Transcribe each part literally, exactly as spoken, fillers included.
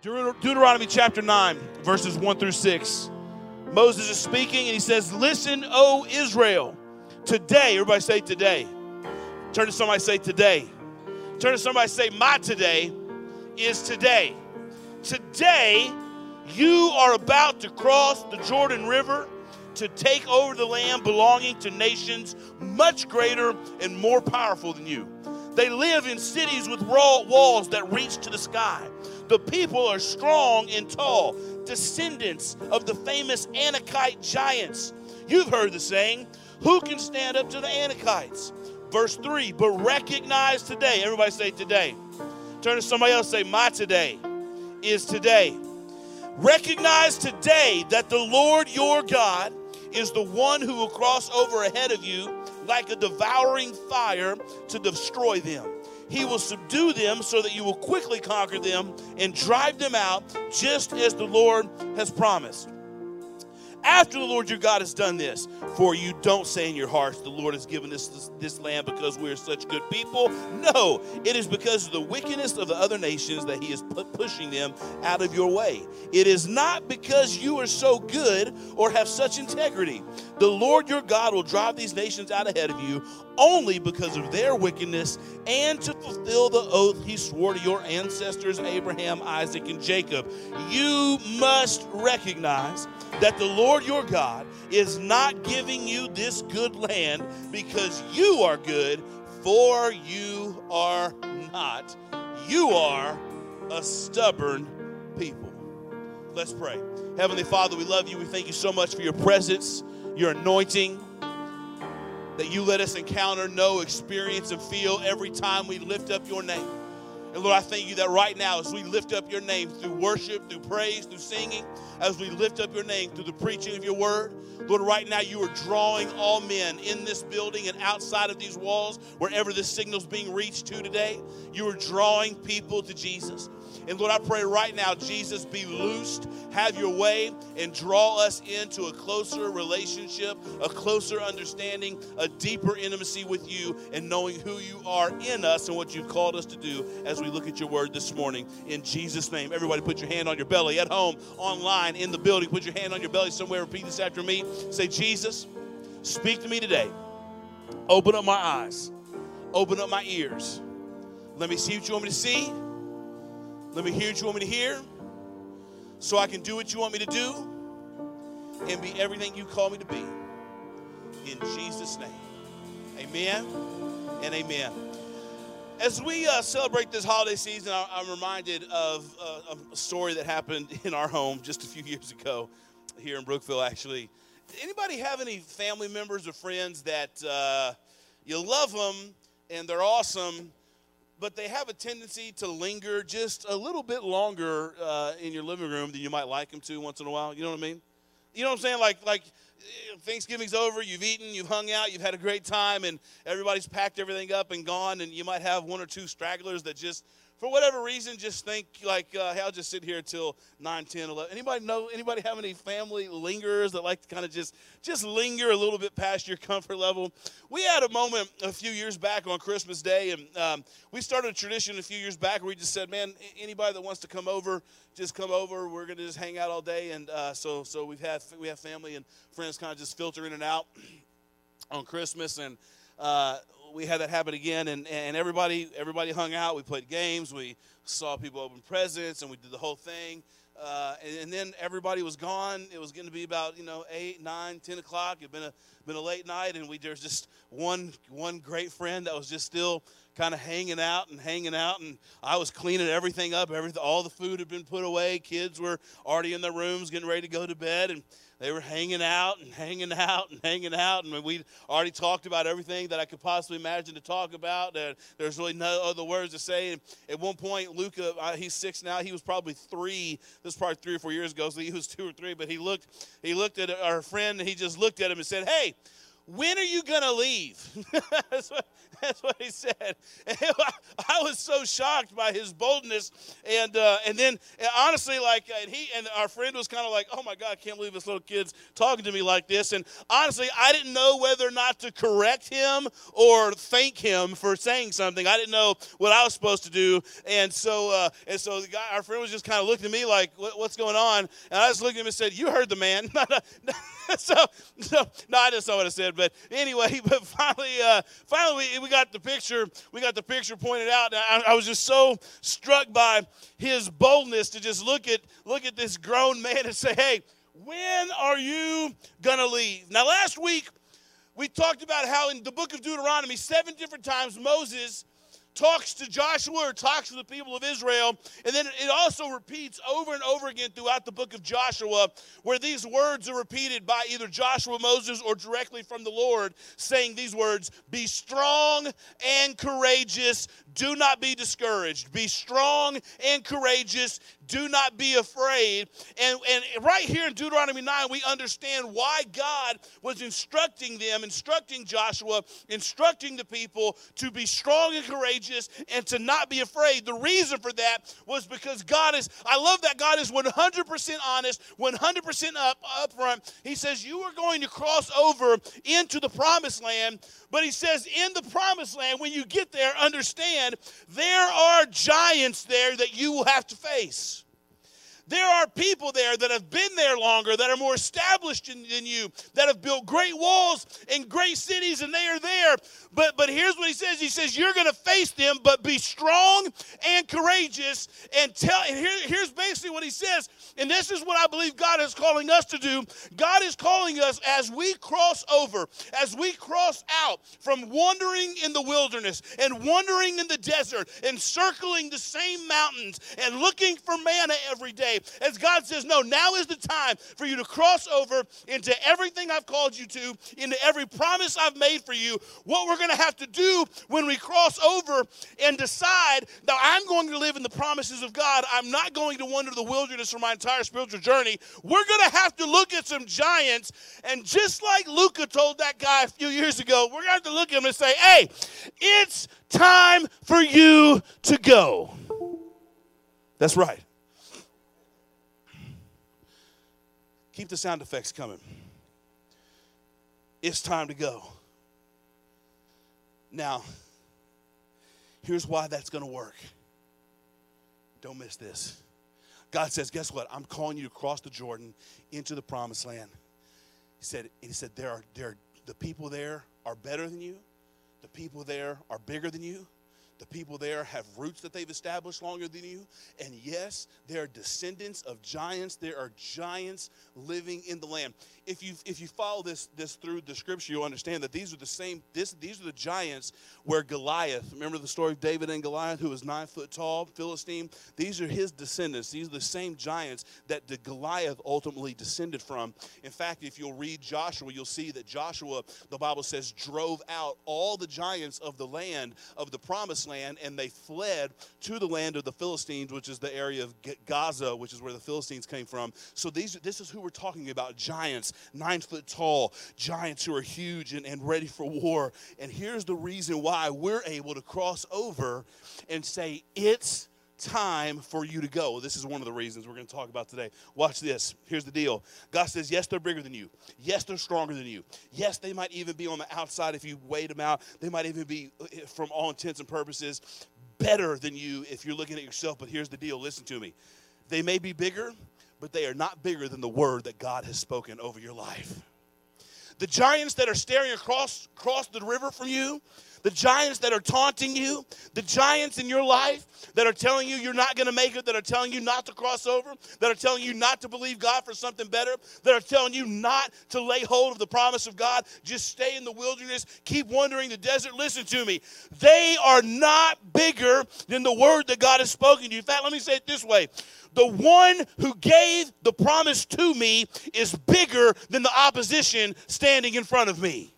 Deut- Deuteronomy chapter nine, verses one through six. Moses is speaking and he says, listen, O Israel, today, everybody say today. Turn to somebody, say today. Turn to somebody, say my today is today. Today, you are about to cross the Jordan River to take over the land belonging to nations much greater and more powerful than you. They live in cities with walls that reach to the sky. The people are strong and tall, descendants of the famous Anakite giants. You've heard the saying, who can stand up to the Anakites? Verse three, but recognize today. Everybody say today. Turn to somebody else, say my today is today. Recognize today that the Lord your God is the one who will cross over ahead of you like a devouring fire to destroy them. He will subdue them so that you will quickly conquer them and drive them out just as the Lord has promised. After the Lord your God has done this, for you don't say in your hearts, the Lord has given us this, this land because we are such good people. No, it is because of the wickedness of the other nations that he is put pushing them out of your way. It is not because you are so good or have such integrity. The Lord your God will drive these nations out ahead of you only because of their wickedness and to fulfill the oath he swore to your ancestors, Abraham, Isaac, and Jacob. You must recognize that the Lord your God is not giving you this good land because you are good, for you are not. You are a stubborn people. Let's pray. Heavenly Father, we love you. We thank you so much for your presence, your anointing, that you let us encounter, know, experience, and feel every time we lift up your name. And Lord, I thank you that right now as we lift up your name through worship, through praise, through singing, as we lift up your name through the preaching of your word, Lord, right now you are drawing all men in this building and outside of these walls, wherever this signal is being reached to today, you are drawing people to Jesus. And Lord, I pray right now, Jesus, be loosed, have your way, and draw us into a closer relationship, a closer understanding, a deeper intimacy with you, and knowing who you are in us and what you've called us to do as we look at your word this morning. In Jesus' name, everybody put your hand on your belly, at home, online, in the building. Put your hand on your belly somewhere. Repeat this after me. Say, Jesus, speak to me today. Open up my eyes. Open up my ears. Let me see what you want me to see. Let me hear what you want me to hear, so I can do what you want me to do and be everything you call me to be. In Jesus' name, amen and amen. As we uh, celebrate this holiday season, I, I'm reminded of, uh, of a story that happened in our home just a few years ago here in Brookville, actually. Anybody have any family members or friends that uh, you love them and they're awesome, but they have a tendency to linger just a little bit longer uh, in your living room than you might like them to once in a while? You know what I mean? You know what I'm saying? Like, like Thanksgiving's over, you've eaten, you've hung out, you've had a great time, and everybody's packed everything up and gone, and you might have one or two stragglers that just, for whatever reason, just think like, uh, hey, I'll just sit here till nine, ten, eleven. Anybody know, anybody have any family lingerers that like to kind of just, just linger a little bit past your comfort level? We had a moment a few years back on Christmas Day, and um, we started a tradition a few years back where we just said, man, anybody that wants to come over, just come over. We're going to just hang out all day. And uh, so so we've had, we have family and friends kind of just filter in and out on Christmas, and uh we had that happen again, and, and everybody everybody hung out. We played games. We saw people open presents, and we did the whole thing. Uh, and, and then everybody was gone. It was going to be about, you know, eight, nine, ten o'clock. It had been a, been a late night, and we there's just one one great friend that was just still kind of hanging out and hanging out. And I was cleaning everything up. Everything, all the food had been put away. Kids were already in their rooms getting ready to go to bed, and they were hanging out and hanging out and hanging out, and we'd already talked about everything that I could possibly imagine to talk about. Uh, there's really no other words to say. And at one point, Luca, uh, he's six now. He was probably three. This was probably three or four years ago, so he was two or three. But he looked, he looked at our friend, and he just looked at him and said, "Hey, when are you going to leave? that's, what, that's what he said. And I was so shocked by his boldness. And uh, and then, and honestly, like, and he and our friend was kind of like, oh, my God, I can't believe this little kid's talking to me like this. And honestly, I didn't know whether or not to correct him or thank him for saying something. I didn't know what I was supposed to do. And so, uh, and so the guy, our friend was just kind of looking at me like, what, what's going on? And I just looked at him and said, you heard the man. so, so, no, I just know what I said. But anyway, but finally, uh, finally, we, we got the picture. We got the picture pointed out. And I, I was just so struck by his boldness to just look at look at this grown man and say, "Hey, when are you gonna leave?" Now, last week we talked about how in the book of Deuteronomy, seven different times Moses talks to Joshua or talks to the people of Israel, and then it also repeats over and over again throughout the book of Joshua, where these words are repeated by either Joshua, Moses, or directly from the Lord, saying these words: be strong and courageous, do not be discouraged. Be strong and courageous, do not be afraid. And, and right here in Deuteronomy nine, we understand why God was instructing them, instructing Joshua, instructing the people to be strong and courageous and to not be afraid. The reason for that was because God is, I love that God is one hundred percent honest, one hundred percent up, upfront. He says, you are going to cross over into the promised land, but he says, in the promised land, when you get there, understand there are giants there that you will have to face. There are people there that have been there longer, that are more established in, than you, that have built great walls and great cities, and they are there. But but here's what he says. He says, you're going to face them, but be strong and courageous. And tell. And here, here's basically what he says. And this is what I believe God is calling us to do. God is calling us as we cross over, as we cross out from wandering in the wilderness and wandering in the desert and circling the same mountains and looking for manna every day. As God says, no, now is the time for you to cross over into everything I've called you to, into every promise I've made for you. What we're going to have to do when we cross over and decide that I'm going to live in the promises of God, I'm not going to wander the wilderness for my entire spiritual journey, we're going to have to look at some giants. And just like Luca told that guy a few years ago, we're going to have to look at him and say, hey, it's time for you to go. That's right. Keep the sound effects coming. It's time to go. Now, here's why that's going to work. Don't miss this. God says, guess what? I'm calling you to cross the Jordan into the promised land. He said, he said there are, there are, the people there are better than you. The people there are bigger than you. The people there have roots that they've established longer than you. And yes, there are descendants of giants. There are giants living in the land. If you if you follow this this through the scripture, you'll understand that these are the same. This these are the giants where Goliath. Remember the story of David and Goliath, who was nine foot tall, Philistine. These are his descendants. These are the same giants that the Goliath ultimately descended from. In fact, if you'll read Joshua, you'll see that Joshua, the Bible says, drove out all the giants of the land of the promised land, and they fled to the land of the Philistines, which is the area of Gaza, which is where the Philistines came from. So these, this is who we're talking about, giants, nine foot tall, giants who are huge and, and ready for war. And here's the reason why we're able to cross over and say, it's time for you to go. This is one of the reasons we're going to talk about today. Watch this. Here's the deal. God says, yes, they're bigger than you. Yes, they're stronger than you. Yes, they might even be on the outside if you weighed them out. They might even be, from all intents and purposes, better than you if you're looking at yourself. But here's the deal. Listen to me. They may be bigger, but they are not bigger than the word that God has spoken over your life. The giants that are staring across, across the river from you, the giants that are taunting you, the giants in your life that are telling you you're not going to make it, that are telling you not to cross over, that are telling you not to believe God for something better, that are telling you not to lay hold of the promise of God, just stay in the wilderness, keep wandering the desert. Listen to me. They are not bigger than the word that God has spoken to you. In fact, let me say it this way. The one who gave the promise to me is bigger than the opposition standing in front of me.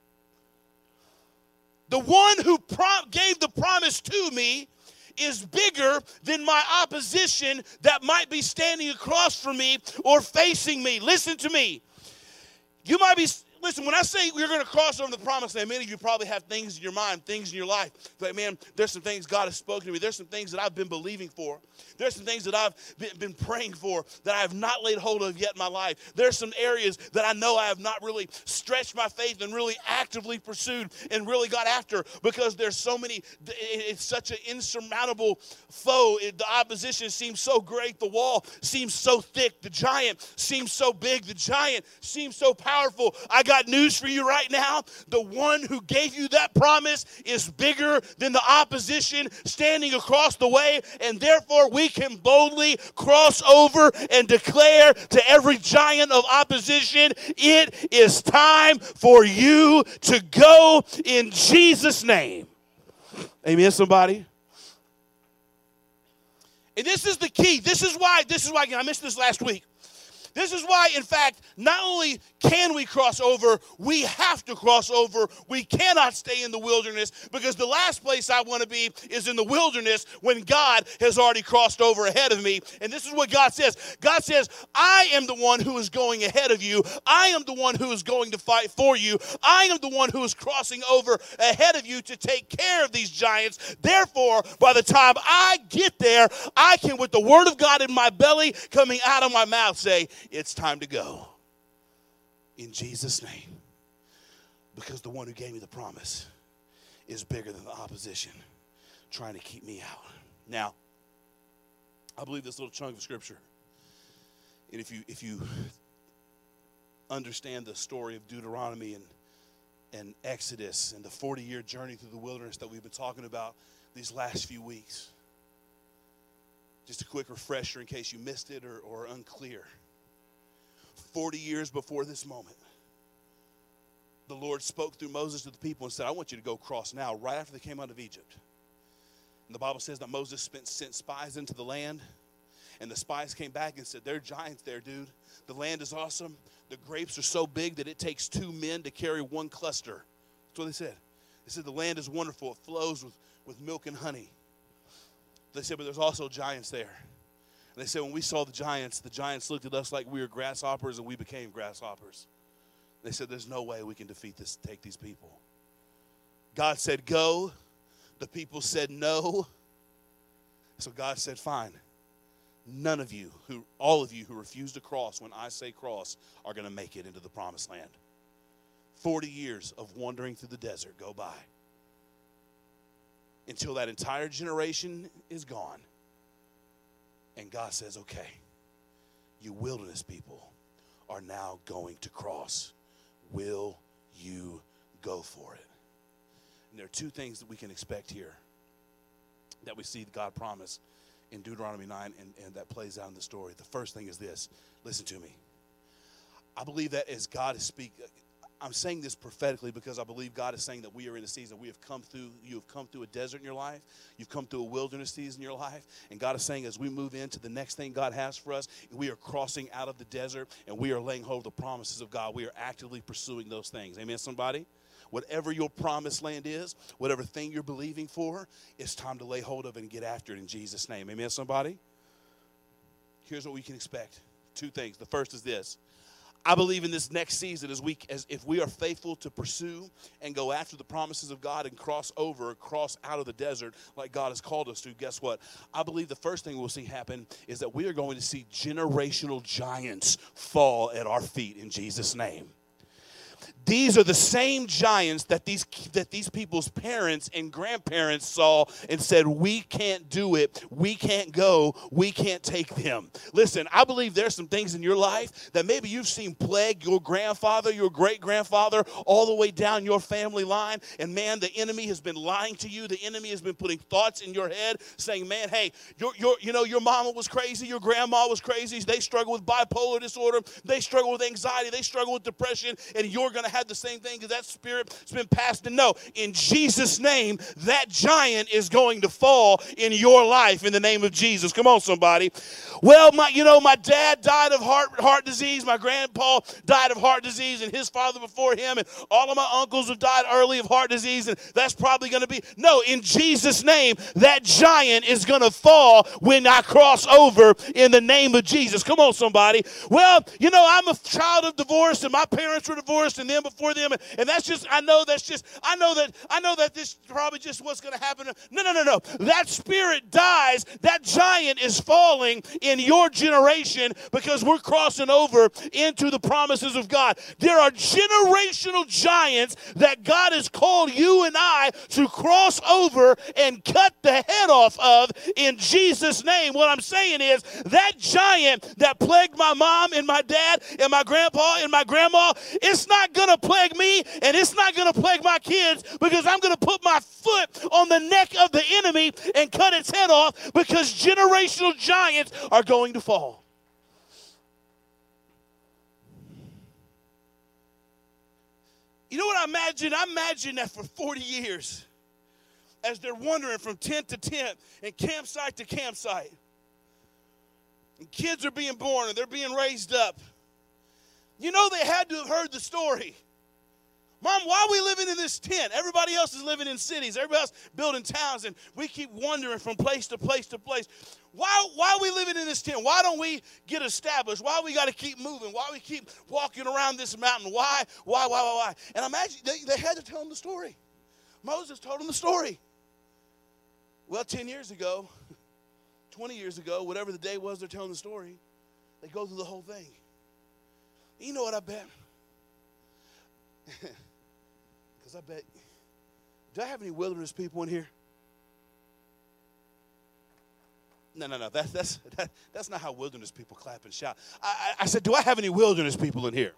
The one who pro- gave the promise to me is bigger than my opposition that might be standing across from me or facing me. Listen to me. You might be, Listen, when I say you're going to cross over the promised land, many of you probably have things in your mind, things in your life. Like, man, there's some things God has spoken to me. There's some things that I've been believing for. There's some things that I've been, been praying for that I have not laid hold of yet in my life. There's some areas that I know I have not really stretched my faith and really actively pursued and really got after, because there's so many, it's such an insurmountable foe. It, the opposition seems so great. The wall seems so thick. The giant seems so big. The giant seems so powerful. I got news for you right now. The one who gave you that promise is bigger than the opposition standing across the way, and therefore we can boldly cross over and declare to every giant of opposition, it is time for you to go in Jesus' name. Amen, somebody? And this is the key. This is why, this is why, I missed this last week. This is why, in fact, not only can we cross over, we have to cross over. We cannot stay in the wilderness, because the last place I want to be is in the wilderness when God has already crossed over ahead of me. And this is what God says. God says, I am the one who is going ahead of you. I am the one who is going to fight for you. I am the one who is crossing over ahead of you to take care of these giants. Therefore, by the time I get there, I can, with the word of God in my belly coming out of my mouth, say, it's time to go in Jesus' name, because the one who gave me the promise is bigger than the opposition trying to keep me out. Now, I believe this little chunk of scripture, and if you if you understand the story of Deuteronomy and and Exodus and the forty-year journey through the wilderness that we've been talking about these last few weeks, just a quick refresher in case you missed it or, or unclear. forty years before this moment, the Lord spoke through Moses to the people and said, I want you to go cross now, right after they came out of Egypt. And the Bible says that Moses spent, sent spies into the land, and the spies came back and said, there are giants there, dude. The land is awesome. The grapes are so big that it takes two men to carry one cluster. That's what they said. They said the land is wonderful. It flows with, with milk and honey. They said, but there's also giants there. And they said, when we saw the giants, the giants looked at us like we were grasshoppers, and we became grasshoppers. They said, there's no way we can defeat this, take these people. God said, go. The people said, no. So God said, fine. None of you, who, all of you who refuse to cross when I say cross, are going to make it into the promised land. forty years of wandering through the desert go by until that entire generation is gone. And God says, okay, you wilderness people are now going to cross. Will you go for it? And there are two things that we can expect here that we see God promise in Deuteronomy nine, and, and that plays out in the story. The first thing is this. Listen to me. I believe that as God is speaking, I'm saying this prophetically because I believe God is saying that we are in a season. We have come through, you have come through a desert in your life. You've come through a wilderness season in your life. And God is saying as we move into the next thing God has for us, we are crossing out of the desert and we are laying hold of the promises of God. We are actively pursuing those things. Amen, somebody? Whatever your promised land is, whatever thing you're believing for, it's time to lay hold of it and get after it in Jesus' name. Amen, somebody? Here's what we can expect. Two things. The first is this. I believe in this next season, as we, as if we are faithful to pursue and go after the promises of God and cross over, cross out of the desert like God has called us to, guess what? I believe the first thing we'll see happen is that we are going to see generational giants fall at our feet in Jesus' name. These are the same giants that these that these people's parents and grandparents saw and said, we can't do it, we can't go, we can't take them. Listen, I believe there's some things in your life that maybe you've seen plague your grandfather, your great-grandfather, all the way down your family line, and man, the enemy has been lying to you. The enemy has been putting thoughts in your head saying, man, hey, your, your, you know, your mama was crazy, your grandma was crazy, they struggle with bipolar disorder, they struggle with anxiety, they struggle with depression, and you're going to have the same thing because that spirit's been passed. And no, in Jesus' name, that giant is going to fall in your life in the name of Jesus. Come on, somebody. Well, my, you know, my dad died of heart heart disease. My grandpa died of heart disease, and his father before him, and all of my uncles have died early of heart disease, and that's probably going to be. No, in Jesus' name, that giant is going to fall when I cross over in the name of Jesus. Come on, somebody. Well, you know, I'm a child of divorce, and my parents were divorced, and then before them. And, and that's just, I know that's just, I know that, I know that this probably just what's going to happen. No, no, no, no. That spirit dies. That giant is falling in your generation because we're crossing over into the promises of God. There are generational giants that God has called you and I to cross over and cut the head off of in Jesus' name. What I'm saying is that giant that plagued my mom and my dad and my grandpa and my grandma, it's not going to plague me and it's not going to plague my kids because I'm going to put my foot on the neck of the enemy and cut its head off because generational giants are going to fall. You know what I imagine? I imagine that for forty years, as they're wandering from tent to tent and campsite to campsite, and kids are being born and they're being raised up, you know they had to have heard the story. Mom, why are we living in this tent? Everybody else is living in cities. Everybody else building towns, and we keep wandering from place to place to place. Why, why are we living in this tent? Why don't we get established? Why we got to keep moving? Why we keep walking around this mountain? Why, why, why, why, why? And imagine they, they had to tell them the story. Moses told them the story. Well, ten years ago, twenty years ago, whatever the day was they're telling the story, they go through the whole thing. You know what I bet? Because I bet, do I have any wilderness people in here? No, no, no, that's, that's, that, that's not how wilderness people clap and shout. I, I, I said, do I have any wilderness people in here?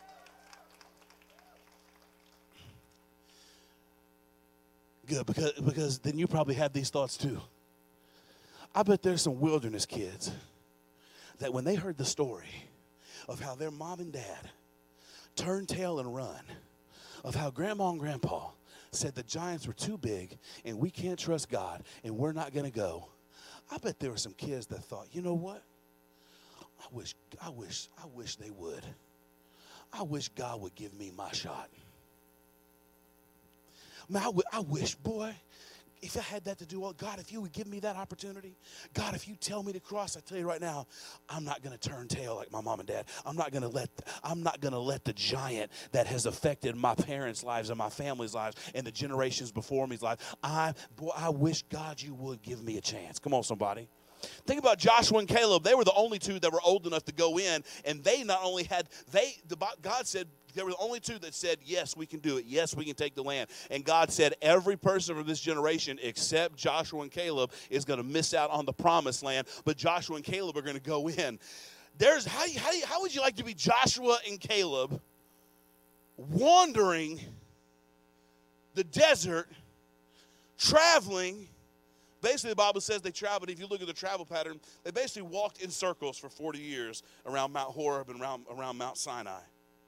Good, because, because then you probably have these thoughts too. I bet there's some wilderness kids that when they heard the story of how their mom and dad turned tail and run, of how grandma and grandpa said the giants were too big and we can't trust God and we're not going to go. I bet there were some kids that thought, you know what? I wish, I wish, I wish they would. I wish God would give me my shot. Man, I, w- I wish, boy, if I had that to do, well, God, if you would give me that opportunity, God, if you tell me to cross, I tell you right now, I'm not going to turn tail like my mom and dad. I'm not going to let, I'm not going to let the giant that has affected my parents' lives and my family's lives and the generations before me's life. I, boy, I wish, God, you would give me a chance. Come on, somebody. Think about Joshua and Caleb. They were the only two that were old enough to go in, and they not only had, they, the, God said, there were the only two that said, yes, we can do it. Yes, we can take the land. And God said every person from this generation except Joshua and Caleb is going to miss out on the promised land, but Joshua and Caleb are going to go in. There's how, how, how would you like to be Joshua and Caleb wandering the desert, traveling? Basically, the Bible says they traveled. If you look at the travel pattern, they basically walked in circles for forty years around Mount Horeb and around, around Mount Sinai.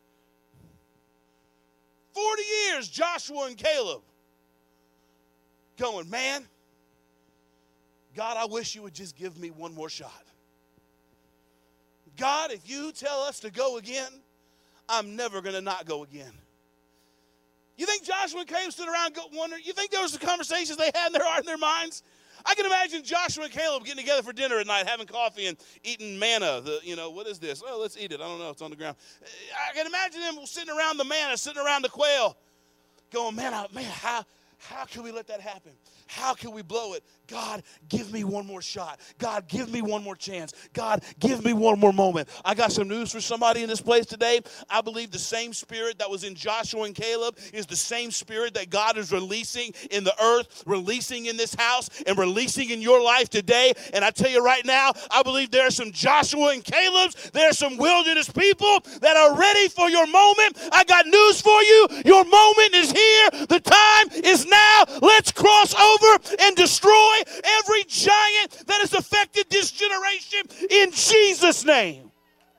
forty years, Joshua and Caleb going, man, God, I wish you would just give me one more shot. God, if you tell us to go again, I'm never going to not go again. You think Joshua and Caleb stood around wondering? You think there was the conversations they had in their heart and their minds? I can imagine Joshua and Caleb getting together for dinner at night, having coffee and eating manna. The, you know, what is this? Oh, let's eat it. I don't know. It's on the ground. I can imagine them sitting around the manna, sitting around the quail, going, man, I, man, how, how can we let that happen? How can we blow it? God, give me one more shot. God, give me one more chance. God, give me one more moment. I got some news for somebody in this place today. I believe the same spirit that was in Joshua and Caleb is the same spirit that God is releasing in the earth, releasing in this house, and releasing in your life today. And I tell you right now, I believe there are some Joshua and Calebs. There are some wilderness people that are ready for your moment. I got news for you. Your moment is here. The time is now. Let's cross over and destroy every giant that has affected this generation in Jesus' name.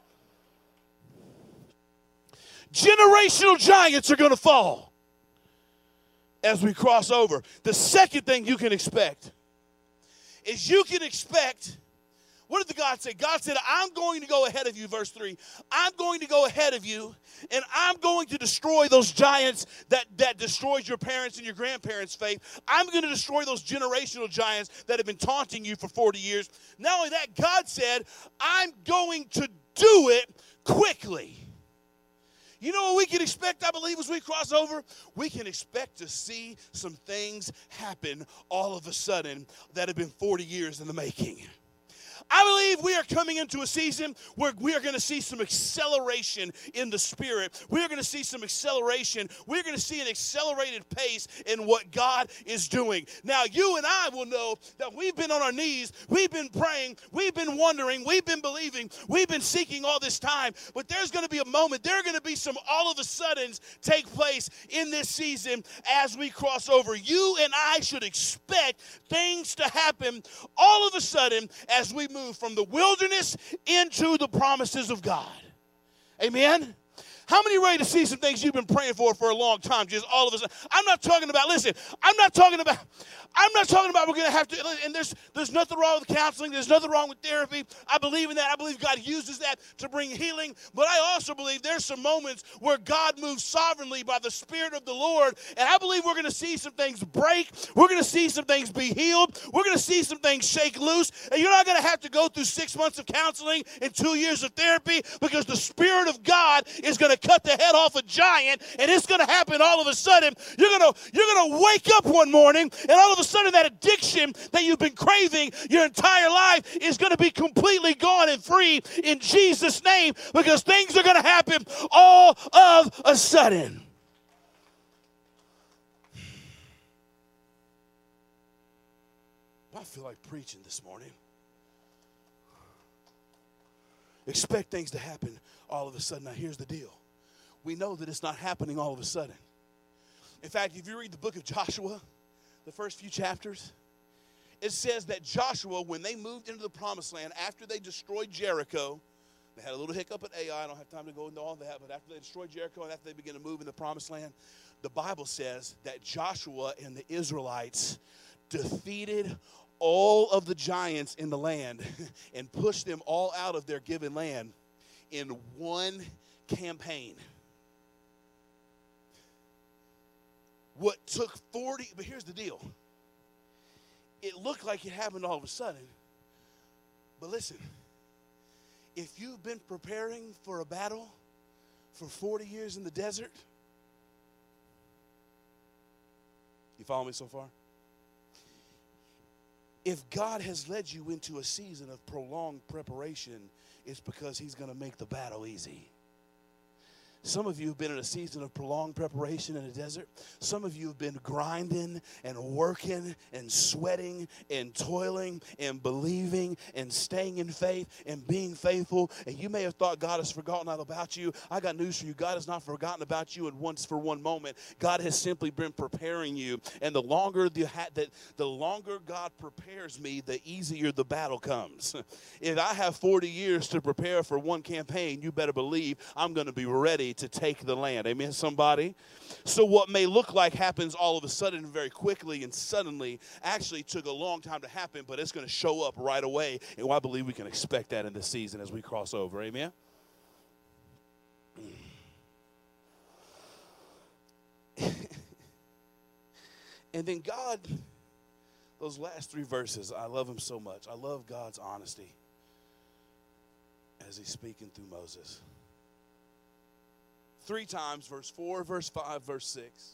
Generational giants are going to fall as we cross over. The second thing you can expect is you can expect, what did the God say? God said, I'm going to go ahead of you, verse three. I'm going to go ahead of you, and I'm going to destroy those giants that, that destroyed your parents and your grandparents' faith. I'm going to destroy those generational giants that have been taunting you for forty years. Not only that, God said, I'm going to do it quickly. You know what we can expect, I believe, as we cross over? We can expect to see some things happen all of a sudden that have been forty years in the making. I believe we are coming into a season where we are going to see some acceleration in the Spirit. We are going to see some acceleration. We're going to see an accelerated pace in what God is doing. Now, you and I will know that we've been on our knees. We've been praying. We've been wondering. We've been believing. We've been seeking all this time. But there's going to be a moment. There are going to be some all of a suddens take place in this season as we cross over. You and I should expect things to happen all of a sudden as we move from the wilderness into the promises of God. Amen? How many ready to see some things you've been praying for for a long time, just all of a sudden? I'm not talking about, listen, I'm not talking about, I'm not talking about we're going to have to, and there's there's nothing wrong with counseling. There's nothing wrong with therapy. I believe in that. I believe God uses that to bring healing. But I also believe there's some moments where God moves sovereignly by the Spirit of the Lord. And I believe we're going to see some things break. We're going to see some things be healed. We're going to see some things shake loose. And you're not going to have to go through six months of counseling and two years of therapy, because the Spirit of God is going to cut the head off a giant, and it's going to happen all of a sudden. You're going to you're going to wake up one morning, and all of a sudden that addiction that you've been craving your entire life is going to be completely gone and free in Jesus' name, because things are going to happen all of a sudden. I feel like preaching this morning. Expect things to happen all of a sudden. Now, here's the deal. We know that it's not happening all of a sudden. In fact, if you read the book of Joshua, the first few chapters, it says that Joshua, when they moved into the promised land, after they destroyed Jericho, they had a little hiccup at Ai. I don't have time to go into all that, but after they destroyed Jericho and after they began to move in the promised land, the Bible says that Joshua and the Israelites defeated all of the giants in the land and pushed them all out of their given land in one campaign. What took forty, but here's the deal. It looked like it happened all of a sudden. But listen, if you've been preparing for a battle for forty years in the desert, you follow me so far? If God has led you into a season of prolonged preparation, it's because he's going to make the battle easy. Some of you have been in a season of prolonged preparation in the desert. Some of you have been grinding and working and sweating and toiling and believing and staying in faith and being faithful. And you may have thought God has forgotten all about you. I got news for you. God has not forgotten about you in once for one moment. God has simply been preparing you. And the longer the, ha- that, the longer God prepares me, the easier the battle comes. If I have forty years to prepare for one campaign, you better believe I'm going to be ready to take the land. Amen, somebody? So what may look like happens all of a sudden very quickly and suddenly actually took a long time to happen, but it's going to show up right away. And I believe we can expect that in this season as we cross over. Amen? And then God, those last three verses, I love them so much. I love God's honesty as he's speaking through Moses. Three times, verse four, verse five, verse six.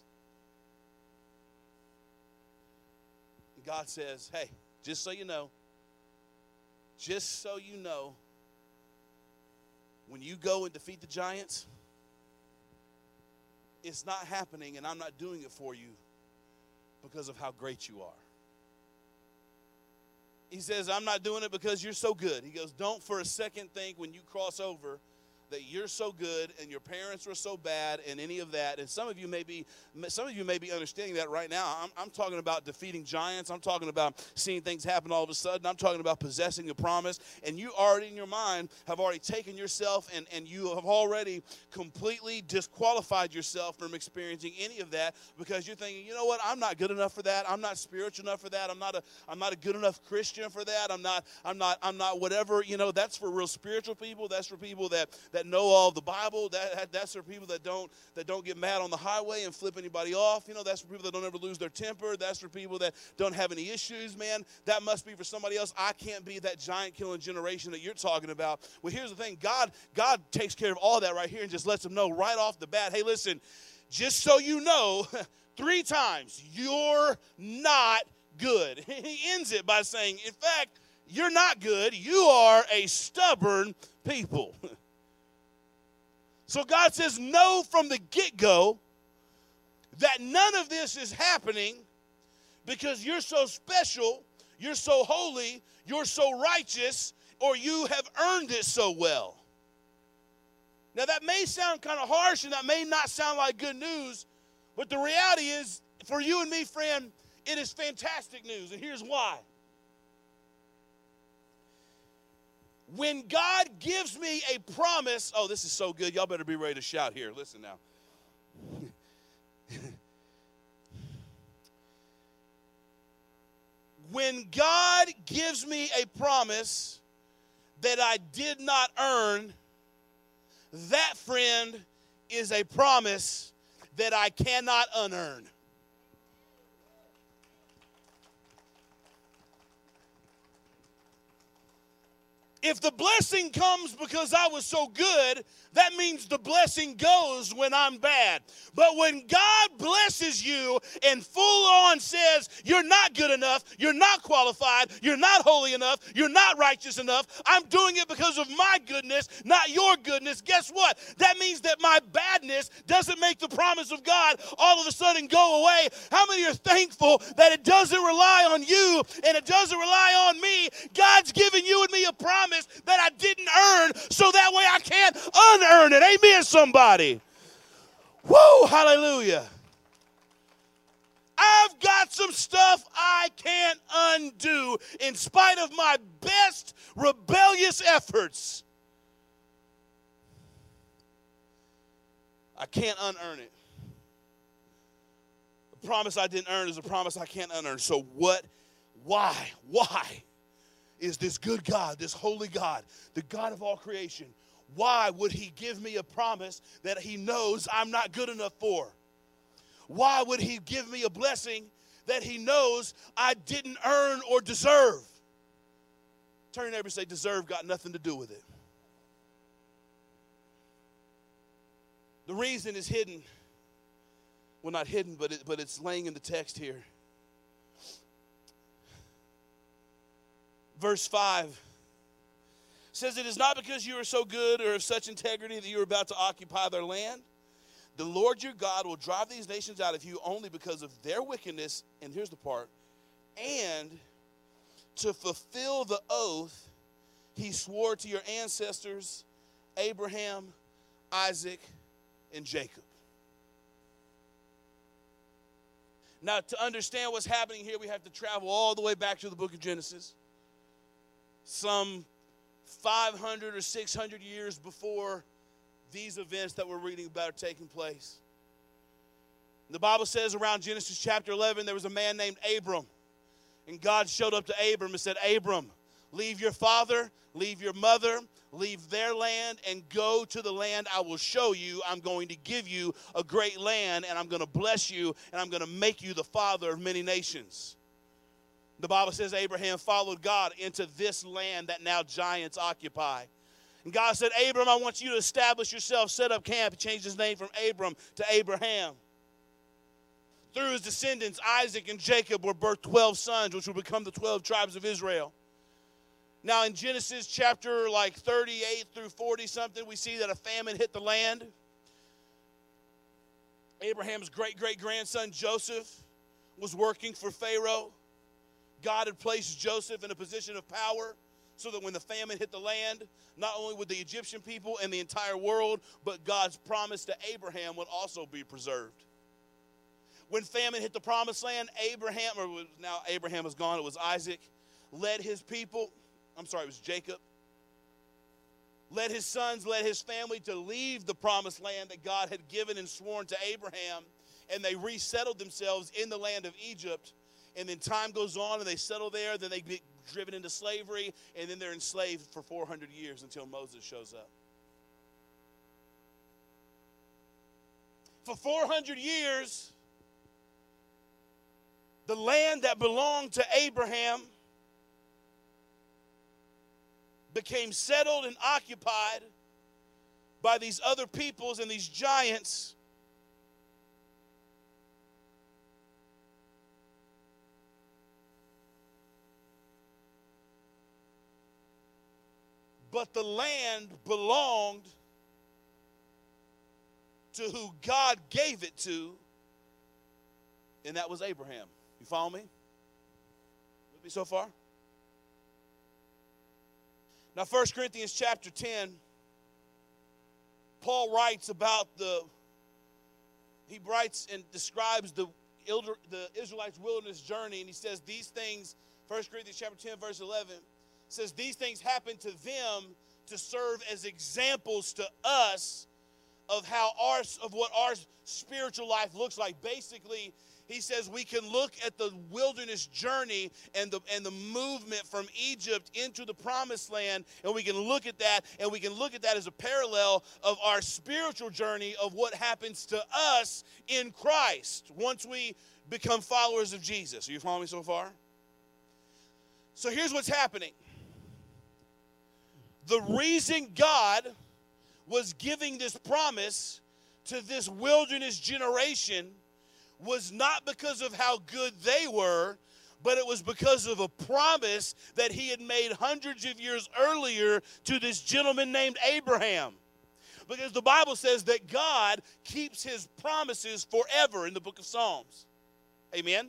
God says, hey, just so you know, just so you know, when you go and defeat the giants, it's not happening, and I'm not doing it for you because of how great you are. He says, I'm not doing it because you're so good. He goes, don't for a second think when you cross over that you're so good and your parents were so bad and any of that. And some of you may be, some of you may be understanding that right now. I'm, I'm talking about defeating giants. I'm talking about seeing things happen all of a sudden. I'm talking about possessing the promise. And you already in your mind have already taken yourself and, and you have already completely disqualified yourself from experiencing any of that because you're thinking, you know what, I'm not good enough for that. I'm not spiritual enough for that. I'm not a I'm not a good enough Christian for that. I'm not, I'm not, I'm not whatever, you know, that's for real spiritual people. That's for people that that know all the Bible. That, that's for people that don't that don't get mad on the highway and flip anybody off. You know, that's for people that don't ever lose their temper. That's for people that don't have any issues, man. That must be for somebody else. I can't be that giant killing generation that you're talking about. Well, here's the thing. God, God takes care of all that right here and just lets them know right off the bat, hey, listen, just so you know, three times, you're not good. He ends it by saying, in fact, you're not good. You are a stubborn people. So God says no from the get-go that none of this is happening because you're so special, you're so holy, you're so righteous, or you have earned it so well. Now, that may sound kind of harsh, and that may not sound like good news, but the reality is, for you and me, friend, it is fantastic news, and here's why. When God gives me a promise, oh, this is so good. Y'all better be ready to shout here. Listen now. When God gives me a promise that I did not earn, that, friend, is a promise that I cannot unearn. If the blessing comes because I was so good, that means the blessing goes when I'm bad. But when God blesses you and full on says, you're not good enough, you're not qualified, you're not holy enough, you're not righteous enough, I'm doing it because of my goodness, not your goodness, guess what? That means that my badness doesn't make the promise of God all of a sudden go away. How many are thankful that it doesn't rely on you and it doesn't rely on me? God's given you and me a promise that I didn't earn, so that way I can't unearn it. Amen, somebody. Woo, hallelujah. I've got some stuff I can't undo in spite of my best rebellious efforts. I can't unearn it. The promise I didn't earn is a promise I can't unearn. So what, why, why? Is this good God, this holy God, the God of all creation, why would he give me a promise that he knows I'm not good enough for? Why would he give me a blessing that he knows I didn't earn or deserve? Turn to your neighbor and say, deserve got nothing to do with it. The reason is hidden. Well, not hidden, but, it, but it's laying in the text here. Verse five says, it is not because you are so good or of such integrity that you are about to occupy their land. The Lord your God will drive these nations out of you only because of their wickedness, and here's the part, and to fulfill the oath he swore to your ancestors, Abraham, Isaac, and Jacob. Now, to understand what's happening here, we have to travel all the way back to the book of Genesis. Some five hundred or six hundred years before these events that we're reading about are taking place. The Bible says around Genesis chapter eleven, there was a man named Abram. And God showed up to Abram and said, Abram, leave your father, leave your mother, leave their land, and go to the land I will show you. I'm going to give you a great land, and I'm going to bless you, and I'm going to make you the father of many nations. The Bible says Abraham followed God into this land that now giants occupy. And God said, Abram, I want you to establish yourself, set up camp. He changed his name from Abram to Abraham. Through his descendants, Isaac and Jacob were birthed twelve sons, which will become the twelve tribes of Israel. Now in Genesis chapter like thirty-eight through forty something, we see that a famine hit the land. Abraham's great-great-grandson Joseph was working for Pharaoh. God had placed Joseph in a position of power so that when the famine hit the land, not only would the Egyptian people and the entire world, but God's promise to Abraham would also be preserved. When famine hit the promised land, Abraham, or now Abraham was gone, it was Isaac, led his people, I'm sorry, it was Jacob, led his sons, led his family to leave the promised land that God had given and sworn to Abraham, and they resettled themselves in the land of Egypt. And then time goes on and they settle there, then they get driven into slavery, and then they're enslaved for four hundred years until Moses shows up. For four hundred years, the land that belonged to Abraham became settled and occupied by these other peoples and these giants. But the land belonged to who God gave it to, and that was Abraham. You follow me? With me so far? Now, First Corinthians chapter ten, Paul writes about the, he writes and describes the, the Israelites' wilderness journey, and he says these things, First Corinthians chapter ten, verse eleven, says these things happened to them to serve as examples to us of how our, of what our spiritual life looks like. Basically, he says we can look at the wilderness journey and the and the movement from Egypt into the promised land, and we can look at that, and we can look at that as a parallel of our spiritual journey of what happens to us in Christ once we become followers of Jesus. Are you following me so far? So here's what's happening. The reason God was giving this promise to this wilderness generation was not because of how good they were, but it was because of a promise that he had made hundreds of years earlier to this gentleman named Abraham. Because the Bible says that God keeps his promises forever in the book of Psalms. Amen?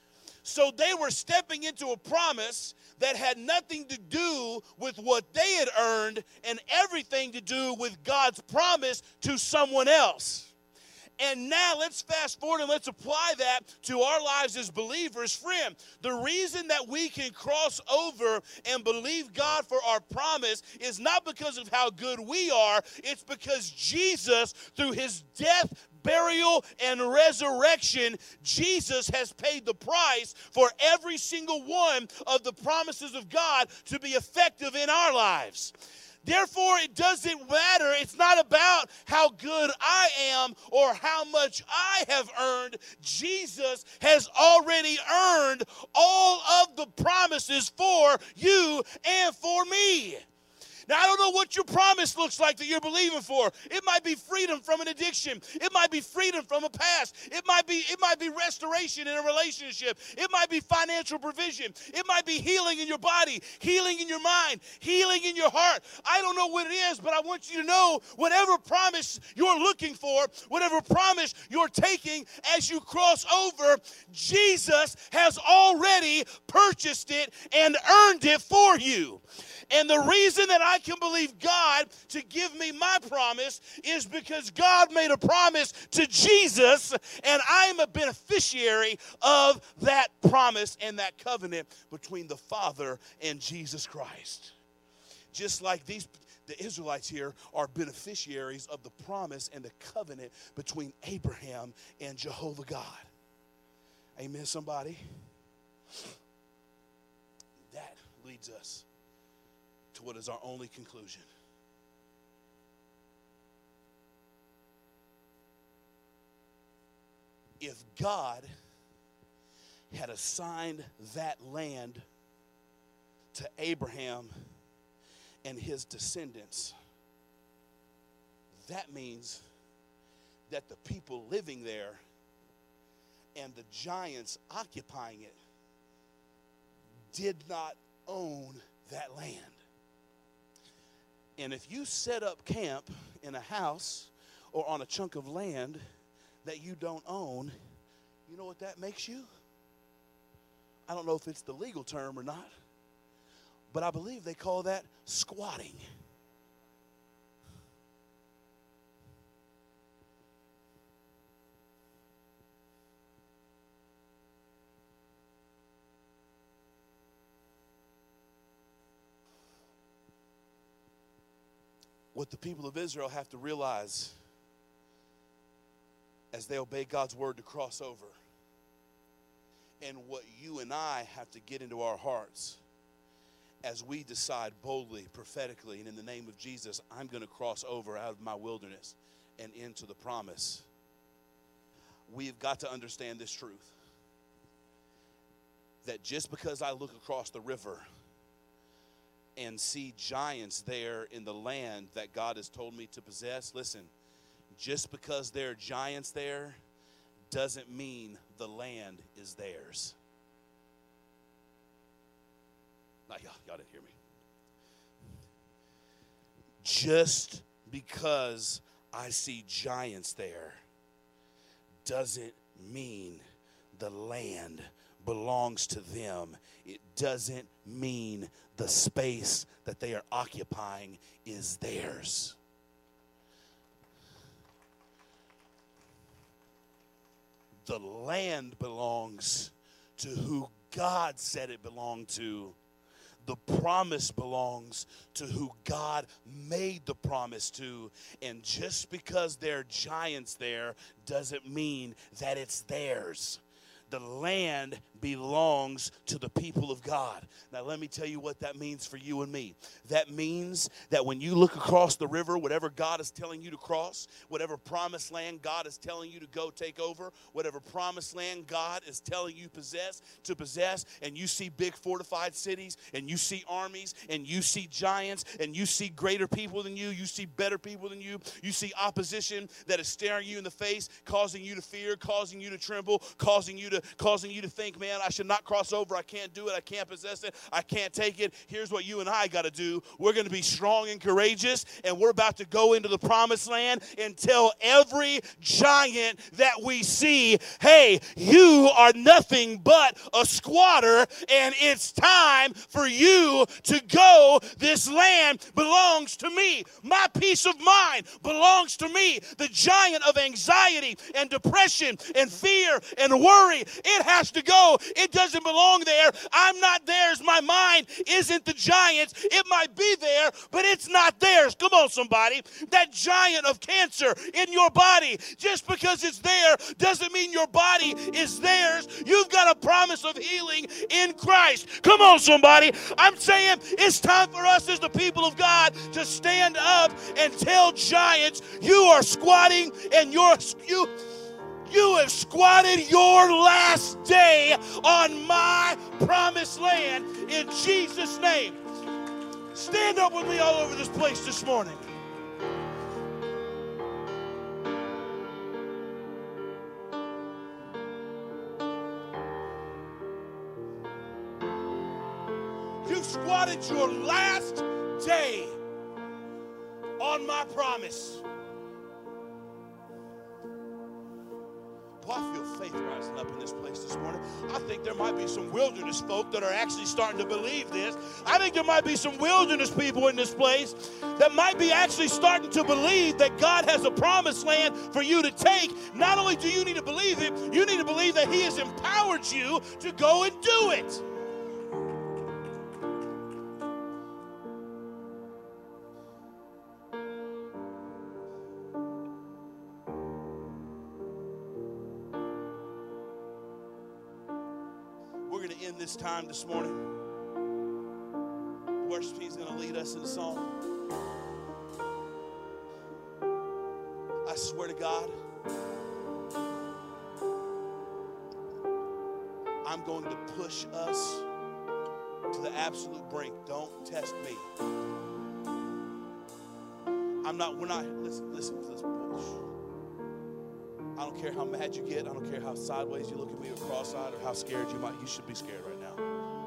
So they were stepping into a promise that had nothing to do with what they had earned and everything to do with God's promise to someone else. And now let's fast forward and let's apply that to our lives as believers. Friend, the reason that we can cross over and believe God for our promise is not because of how good we are. It's because Jesus, through his death, burial, and resurrection, Jesus has paid the price for every single one of the promises of God to be effective in our lives. Therefore, it doesn't matter. It's not about how good I am or how much I have earned. Jesus has already earned all of the promises for you and for me. Now, I don't know what your promise looks like that you're believing for. It might be freedom from an addiction. It might be freedom from a past. It might be, it might be restoration in a relationship. It might be financial provision. It might be healing in your body, healing in your mind, healing in your heart. I don't know what it is, but I want you to know whatever promise you're looking for, whatever promise you're taking as you cross over, Jesus has already purchased it and earned it for you. And the reason that I can believe God to give me my promise is because God made a promise to Jesus, and I am a beneficiary of that promise and that covenant between the Father and Jesus Christ. Just like these, the Israelites here are beneficiaries of the promise and the covenant between Abraham and Jehovah God. Amen, somebody? That leads us to what is our only conclusion. If God had assigned that land to Abraham and his descendants, that means that the people living there and the giants occupying it did not own that land. And if you set up camp in a house or on a chunk of land that you don't own, you know what that makes you? I don't know if it's the legal term or not, but I believe they call that squatting. What the people of Israel have to realize as they obey God's word to cross over, and what you and I have to get into our hearts as we decide boldly, prophetically, and in the name of Jesus, I'm going to cross over out of my wilderness and into the promise. we've got to understand this truth. That just because I look across the river and see giants there in the land that God has told me to possess, listen, just because there are giants there doesn't mean the land is theirs. Now, y'all, y'all didn't hear me. Just because I see giants there doesn't mean the land belongs to them. It doesn't mean the space that they are occupying is theirs. The land belongs to who God said it belonged to. The promise belongs to who God made the promise to. And just because there are giants there doesn't mean that it's theirs. The land belongs to the people of God. Now, let me tell you what that means for you and me. That means that when you look across the river, whatever God is telling you to cross, whatever promised land God is telling you to go take over, whatever promised land God is telling you possess to possess, and you see big fortified cities, and you see armies, and you see giants, and you see greater people than you, you see better people than you, you see opposition that is staring you in the face, causing you to fear, causing you to tremble, causing you to causing you to think, man, I should not cross over. I can't do it. I can't possess it. I can't take it. Here's what you and I got to do. We're going to be strong and courageous, and we're about to go into the promised land and tell every giant that we see, hey, you are nothing but a squatter, and it's time for you to go. This land belongs to me. My peace of mind belongs to me. The giant of anxiety and depression and fear and worry, it has to go. It doesn't belong there. I'm not theirs. My mind isn't the giant's. It might be there, but it's not theirs. Come on, somebody. That giant of cancer in your body, just because it's there doesn't mean your body is theirs. You've got a promise of healing in Christ. Come on, somebody. I'm saying it's time for us as the people of God to stand up and tell giants, you are squatting and you're you You have squatted your last day on my promised land in Jesus' name. Stand up with me all over this place this morning. You've squatted your last day on my promise. Oh, I feel faith rising up in this place this morning. I think there might be some wilderness folk that are actually starting to believe this. I think there might be some wilderness people in this place that might be actually starting to believe that God has a promised land for you to take. Not only do you need to believe it, you need to believe that He has empowered you to go and do it. This time this morning, the worship team's going to lead us in a song. I swear to God, I'm going to push us to the absolute brink. Don't test me. I'm not, we're not, listen, listen, listen. I don't care how mad you get. I don't care how sideways you look at me or cross-eyed or how scared you might. You should be scared right now.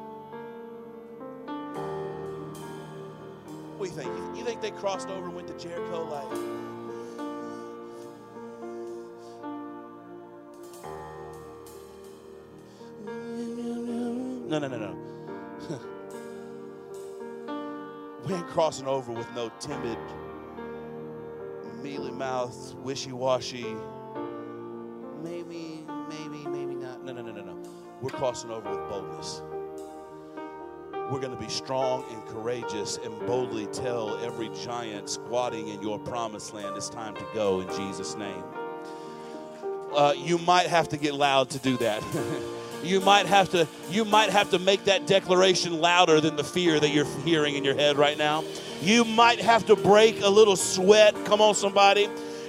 What do you think? You, you think they crossed over and went to Jericho like... No, no, no, no. We ain't crossing over with no timid, mealy-mouthed, wishy-washy... Maybe, maybe, maybe not. No, no, no, no, no. We're crossing over with boldness. We're going to be strong and courageous and boldly tell every giant squatting in your promised land it's time to go in Jesus' name. Uh, you might have to get loud to do that. You might have to, you might have to make that declaration louder than the fear that you're hearing in your head right now. You might have to break a little sweat. Come on, somebody.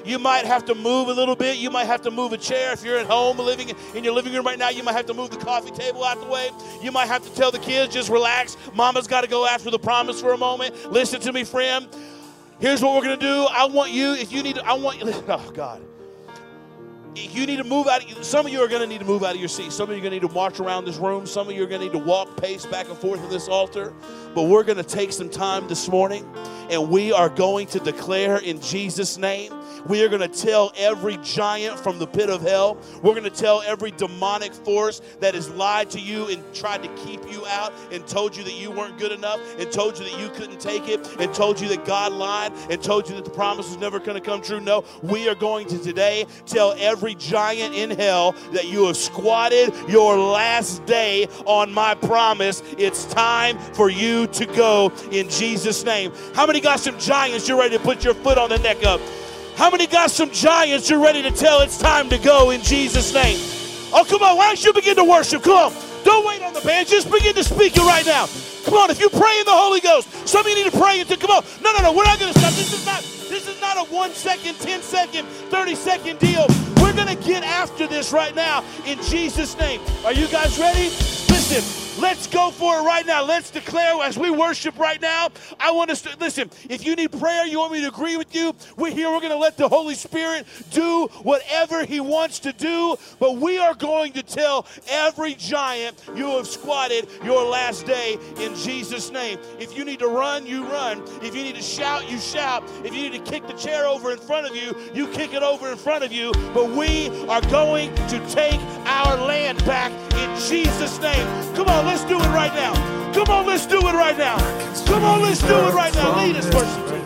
You might have to move a little bit. You might have to move a chair. If you're at home living in your living room right now, you might have to move the coffee table out the way. You might have to tell the kids, just relax. Mama's got to go after the promise for a moment. Listen to me, friend. Here's what we're going to do. I want you, if you need to, I want you, oh, God. You need to move out. Some of you are going to need to move out of your seat. Some of you are going to need to march around this room. Some of you are going to need to walk, pace back and forth to this altar. But we're going to take some time this morning, and we are going to declare in Jesus' name. We are going to tell every giant from the pit of hell. We're going to tell every demonic force that has lied to you and tried to keep you out and told you that you weren't good enough and told you that you couldn't take it and told you that God lied and told you that the promise was never going to come true. No, we are going to today tell every giant in hell that you have squatted your last day on my promise. It's time for you to go in Jesus' name. How many got some giants you're ready to put your foot on the neck of? How many got some giants you're ready to tell it's time to go in Jesus' name? Oh, come on. Why don't you begin to worship? Come on. Don't wait on the band. Just begin to speak it right now. Come on. If you pray in the Holy Ghost, some of you need to pray into, come on. No, no, no. We're not going to stop. This is not, this is not a one second, ten second, thirty second deal. We're going to get after this right now in Jesus' name. Are you guys ready? Listen, let's go for it right now. Let's declare as we worship right now. I want us to, listen, if you need prayer, you want me to agree with you, we're here. We're going to let the Holy Spirit do whatever he wants to do. But we are going to tell every giant you have squatted your last day in Jesus' name. If you need to run, you run. If you need to shout, you shout. If you need to kick the chair over in front of you, you kick it over in front of you. But we are going to take our land back in Jesus' name. Come on, let's do it right now. Come on, let's do it right now. Come on, let's do it right now. Lead us, worship.